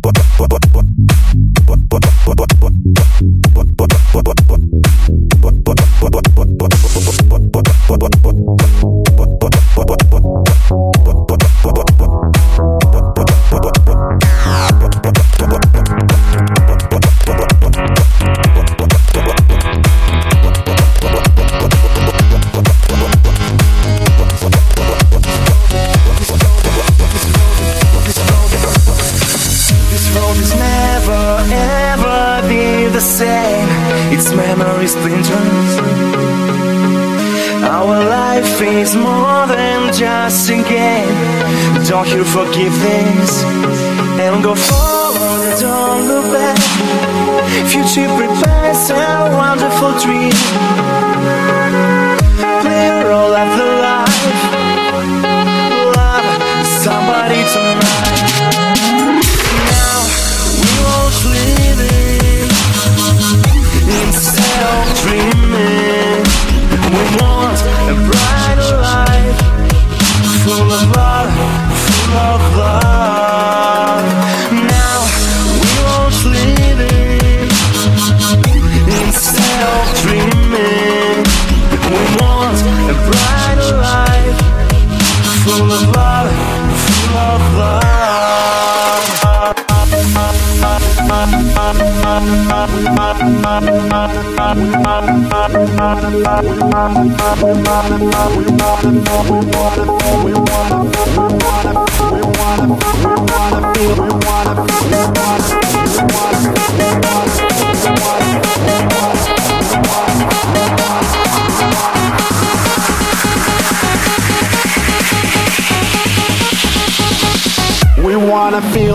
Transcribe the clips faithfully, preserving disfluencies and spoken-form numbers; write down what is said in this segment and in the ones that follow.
Forgive this and go forward, don't look back. Future prepares a wonderful dream. Play a role of the life. Love somebody tonight. Now we won't live it instead of dreaming. We want a brighter life, full of love, of love. Now we won't live it instead of dreaming. We want a brighter life, full of love, full of love. We wanna feel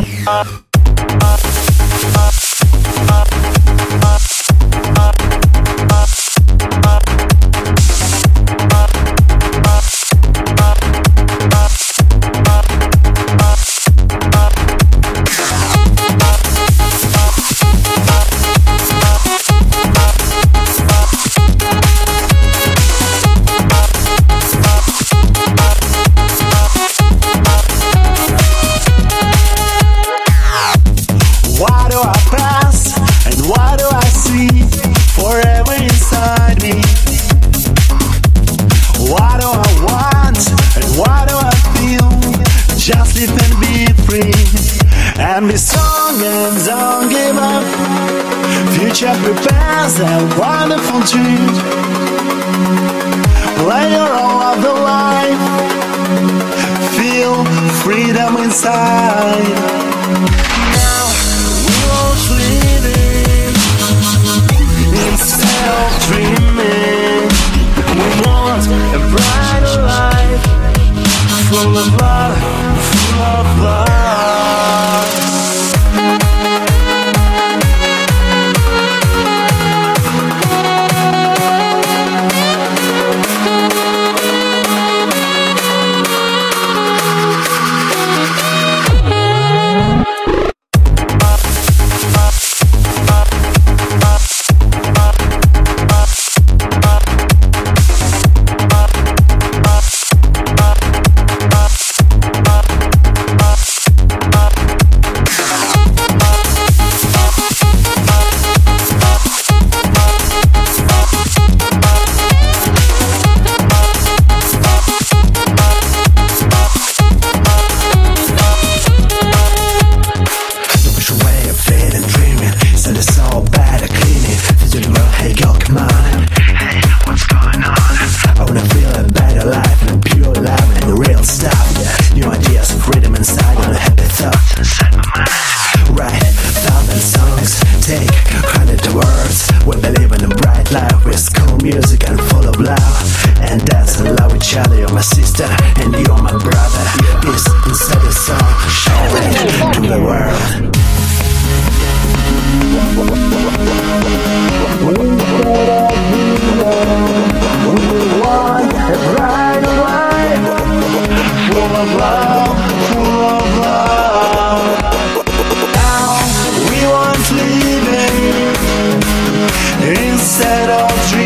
and be strong and don't give up. Future prepares a wonderful dream. Play your role of the life. Feel freedom inside. Now we won't live it instead of dreaming. We want a brighter life, full of love, full of love. Instead of dreaming.